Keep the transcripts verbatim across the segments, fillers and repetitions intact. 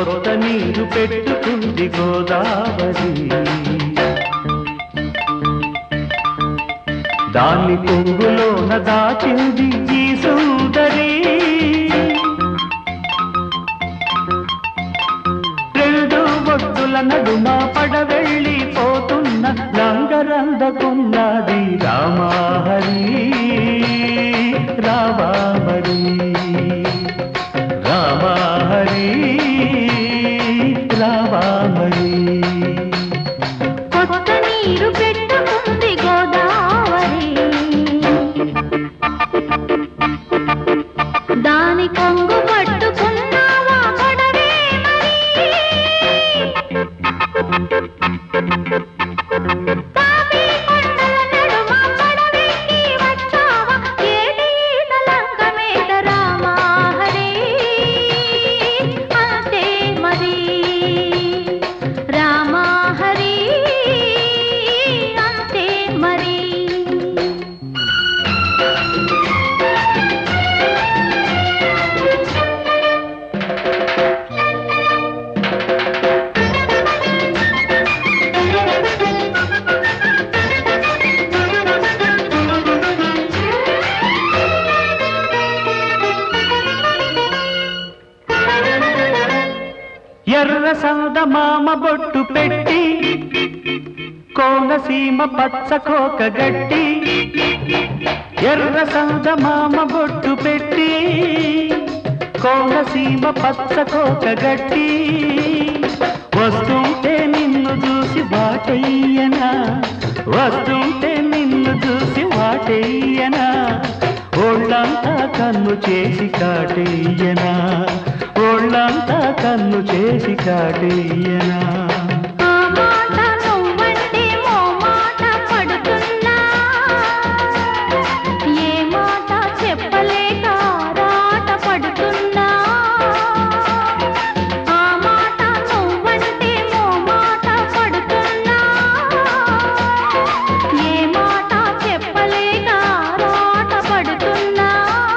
కొత్త నీరు పెట్టుకుంది గోదావరి దాన్ని కొంగులోన దాచింది ఈ సుందరి రెండు ఒడ్డుల నడుమ పడవెళ్ళిపోతున్న లంగరందకున్నది రామహరి రామహరి రామహరి రామహరి కొత్త నీరు పెట్టుకుంది గోదావరి దాని కొంగు పట్టుకున్నావా పడవే తాపి కొండల నడుమ పడవెక్కి వచ్చావా ఏటి లంక మీద రామహరి అంతే మరి రామహరి అంతే మరి ఎర్ర సందమామ బొట్టు పెట్టి కోనసీమ పచ్చ కోక గట్టి ఎర్ర సందమామ బొట్టు పెట్టి కోనసీమ పచ్చ కోక గట్టి వస్తుంటే నిన్ను చూసి వాటయ్యనా వస్తుంటే నిన్ను చూసి వాటయ్యనా ఒళ్ళంతా కన్ను చేసి కాటయ్యనా ఒళ్ళంతా కన్ను చేసి కాటయ్యనా ఆ మాట నువ్వంటే ఓ మాట పడుతున్నా ఏ మాట చెప్పలేక రాట పడుతున్నా ఆ మాట నువ్వంటే ఓ మాట పడుతున్నా ఏ మాట చెప్పలేక రాట పడుతున్నా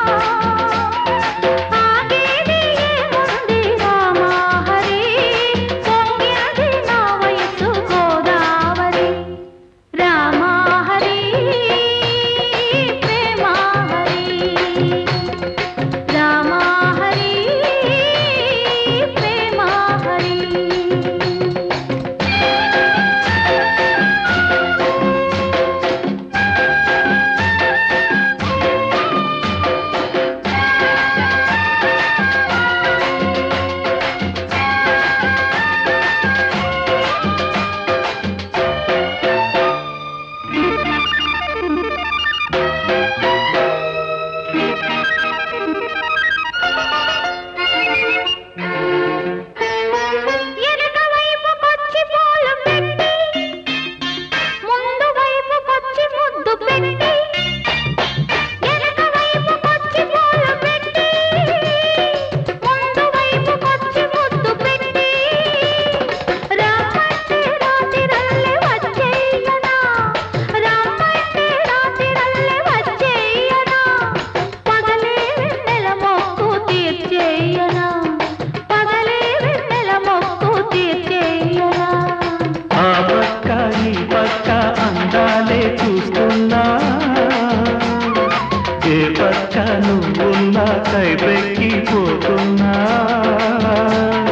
ఆగేది ఏముంది రామహరి పొంగినది నా వయసు గోదావరి రామహరి ప్రేమహరి రామహరి ప్రేమహరి ఎనక వైపుకొచ్చి పూలు పెట్టి ముందు వైపుకొచ్చి ముద్దు పెట్టి ఎనక వైపుకొచ్చి పూలు పెట్టి ముందు వైపుకొచ్చి ముద్దు పెట్టి రామంటే రాతిరల్లె వచ్చేయనా రామంటే రాతిరల్లె వచ్చేయనా పగలే వెన్నెల మొక్కు తీర్చేయనా పగలే వెన్నెల మొక్కు తీర్చేయనా ఆ పక్క ఈ పక్క అందాలే చూస్తున్నా ఏ పక్క నువ్వున్నా కైపెక్కి పోతున్నా